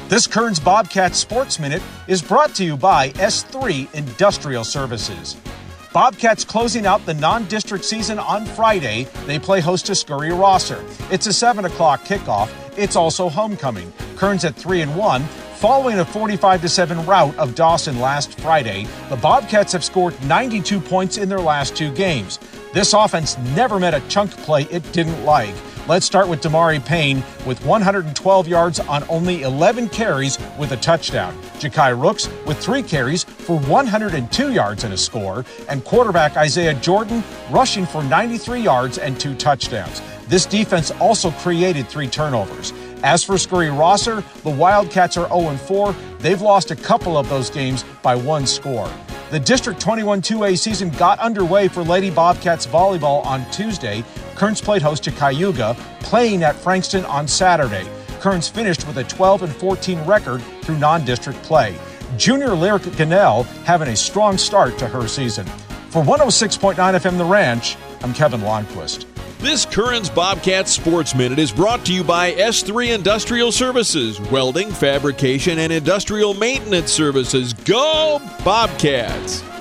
This Kearns Bobcats Sports Minute is brought to you by S3 Industrial Services. Bobcats closing out the non-district season on Friday. They play host to Scurry Rosser. It's a 7 o'clock kickoff. It's also homecoming. Kearns at 3-1. Following a 45-7 rout of Dawson last Friday, the Bobcats have scored 92 points in their last two games. This offense never met a chunk play it didn't like. Let's start with Damari Payne with 112 yards on only 11 carries with a touchdown. Ja'Kai Rooks with 3 carries for 102 yards and a score. And quarterback Isaiah Jordan rushing for 93 yards and 2 touchdowns. This defense also created 3 turnovers. As for Scurry Rosser, the Wildcats are 0-4. They've lost a couple of those games by 1 score. The District 21 2A season got underway for Lady Bobcats volleyball on Tuesday. Kearns played host to Cayuga, playing at Frankston on Saturday. Kearns finished with a 12-14 record through non-district play. Junior Lyric Ganell having a strong start to her season. For 106.9 FM The Ranch, I'm Kevin Lonnquist. This Kearns Bobcats Sports Minute is brought to you by S3 Industrial Services, welding, fabrication, and industrial maintenance services. Go Bobcats!